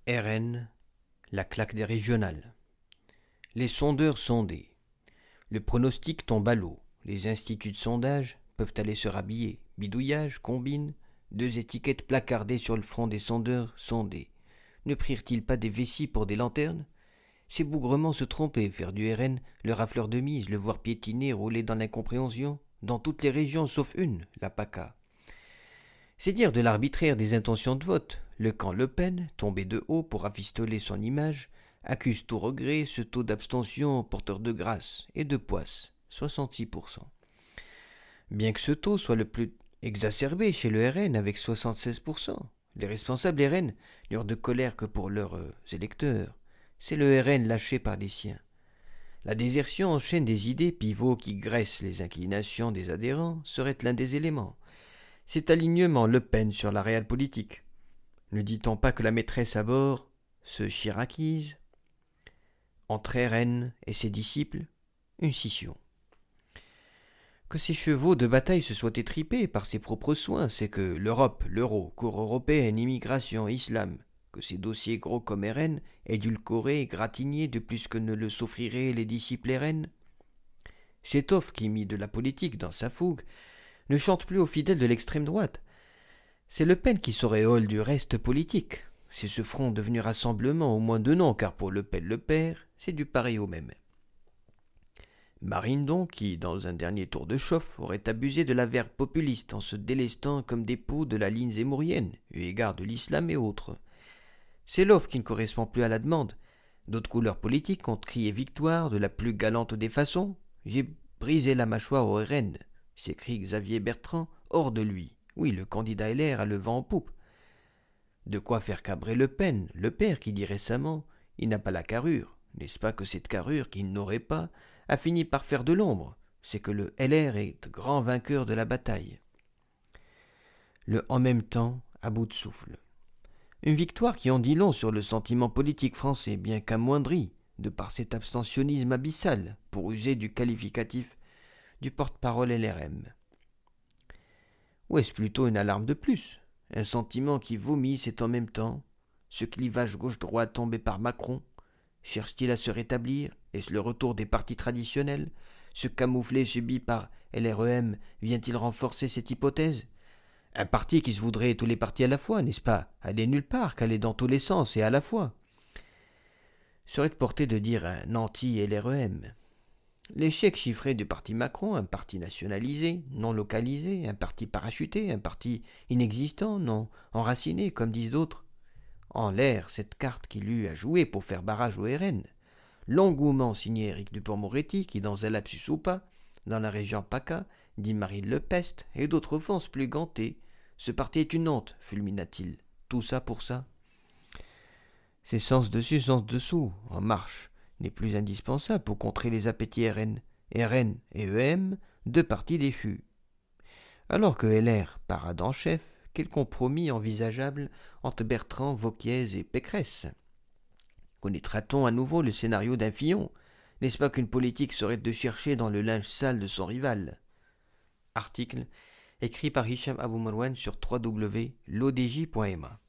RN, la claque des régionales. Les sondeurs sondés. Le pronostic tombe à l'eau. Les instituts de sondage peuvent aller se rhabiller. Bidouillage, combine, 2 étiquettes placardées sur le front des sondeurs sondés. Ne prirent-ils pas des vessies pour des lanternes? Ces bougrements se trompaient, faire du RN le rafleur de mise, le voir piétiner, rouler dans l'incompréhension, dans toutes les régions sauf une, la PACA. C'est dire de l'arbitraire des intentions de vote. Le camp Le Pen, tombé de haut pour rafistoler son image, accuse tout regret ce taux d'abstention porteur de grâce et de poisse, 66%. Bien que ce taux soit le plus exacerbé chez le RN avec 76%, les responsables RN n'eurent de colère que pour leurs électeurs. C'est le RN lâché par les siens. La désertion en chaîne des idées pivots qui graissent les inclinations des adhérents serait l'un des éléments. Cet alignement Le Pen sur la réelle politique. Ne dit-on pas que la maîtresse à bord se chiracise? Entre RN et ses disciples, une scission. Que ces chevaux de bataille se soient étripés par ses propres soins, c'est que l'Europe, l'euro, cour européenne, immigration, islam, que ces dossiers gros comme RN, édulcorés, gratignés de plus que ne le s'offriraient les disciples RN. Cet offre qui mit de la politique dans sa fougue ne chante plus aux fidèles de l'extrême droite. C'est Le Pen qui s'auréole du reste politique. C'est ce front devenu rassemblement au moins de nom, car pour Le Pen le père, c'est du pareil au même. Marine donc, qui, dans un dernier tour de chauffe, aurait abusé de la verve populiste en se délestant comme des poux de la ligne zémourienne, eu égard de l'islam et autres. C'est l'offre qui ne correspond plus à la demande. D'autres couleurs politiques ont crié victoire de la plus galante des façons. J'ai brisé la mâchoire au RN, s'écrie Xavier Bertrand, hors de lui. Oui, le candidat LR a le vent en poupe. De quoi faire cabrer Le Pen, le père qui dit récemment « Il n'a pas la carrure ». N'est-ce pas que cette carrure qu'il n'aurait pas a fini par faire de l'ombre? C'est que le LR est grand vainqueur de la bataille. Le en même temps à bout de souffle. Une victoire qui en dit long sur le sentiment politique français, bien qu'amoindri de par cet abstentionnisme abyssal, pour user du qualificatif du porte-parole LRM. Ou est-ce plutôt une alarme de plus? Un sentiment qui vomit cet en même temps? Ce clivage gauche-droite tombé par Macron, cherche-t-il à se rétablir? Est-ce le retour des partis traditionnels? Ce camouflet subi par LREM vient-il renforcer cette hypothèse? Un parti qui se voudrait tous les partis à la fois, n'est-ce pas? Aller nulle part, qu'aller dans tous les sens et à la fois. Serait de portée de dire un anti-LREM. L'échec chiffré du parti Macron, un parti nationalisé, non localisé, un parti parachuté, un parti inexistant, non enraciné, comme disent d'autres. En l'air, cette carte qu'il eut à jouer pour faire barrage au RN. L'engouement signé Éric Dupond-Moretti, qui dans un lapsus ou pas, dans la région PACA, dit Marine Le Peste, et d'autres offenses plus gantées. Ce parti est une honte, fulmina-t-il. Tout ça pour ça. C'est sens dessus, sens dessous, en marche, n'est plus indispensable pour contrer les appétits RN et EM, 2 partis déchus. Alors que LR parade en chef, quel compromis envisageable entre Bertrand, Vauquiez et Pécresse? Connaîtra-t-on à nouveau le scénario d'un Fillon? N'est-ce pas qu'une politique serait de chercher dans le linge sale de son rival? Article écrit par Hicham Abou Marwan sur www.lodj.ma